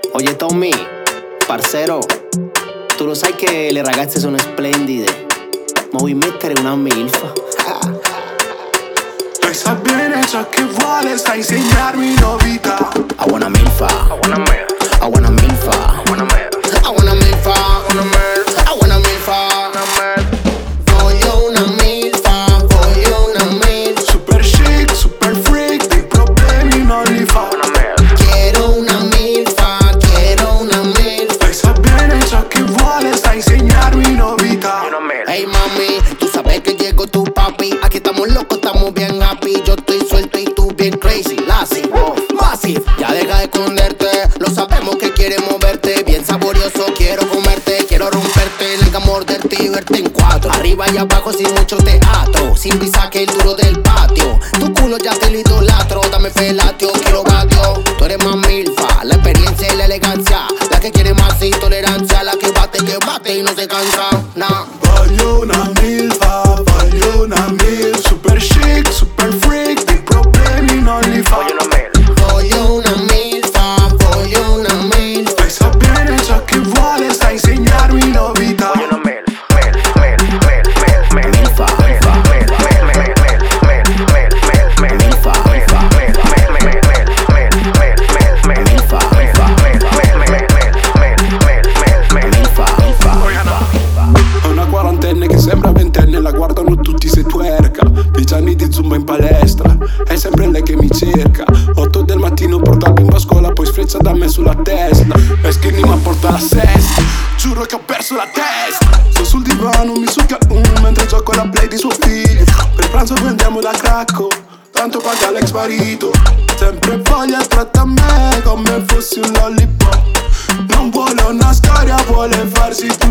Oye Tommy, parcero, tu lo sai che le ragazze sono splendide, ma vuoi mettere una milfa? Lei sa bene ciò che vuole, sa insegnarmi novità. I wanna milfa, I wanna milfa, I wanna milfa, I wanna milfa, I wanna milfa, I wanna milfa. Voglio una milfa, voglio una milfa. Super chic, super freak, dei problemi non li fa. Quiero una milfa, quiero una milfa. Lei sa bene ciò che vuole, sa insegnarmi novità. Hey mami, tú sabes que llegó tu papi. Aquí estamos locos, estamos bien happy. Yo estoy suelto y tú bien crazy. Lassie, massive, ya deja de esconderte. Lo sabemos que quieres moverte. Bien saborioso, quiero comerte. Quiero romperte, nega, morderte y verte en cuatro. Arriba y abajo sin mucho teatro. Sin visa que el duro del patio. Tu culo ya te lo idolatro. Dame felatio, quiero gatio. Tú eres más milfa, la experiencia y la elegancia. La que quiere más intolerancia. La que bate y no se cansa. Nah. Voglio una milfa, voglio una milfa. Super chic, super freak, dei problemi non li fa. Voglio una milfa, voglio una milfa. Lei sa bene ciò che vuole, sa insegnarmi novità. È una quarantenne che sembra ventenne, la guardano tutti se twerca. 10 anni di zumba in palestra, è sempre lei che mi cerca. 8 del mattino porta il bimbo a scuola, poi sfreccia da me sulla testa. È skinny ma porta la sesta, giuro che ho perso la testa. Sto sul divano, mi succhia mentre gioco alla play di suo figlio. Per pranzo prendiamo da cracco, tanto paga l'ex marito. Sempre voglia, tratta me come fossi un lollipop. Non vuole una storia, vuole farsi tu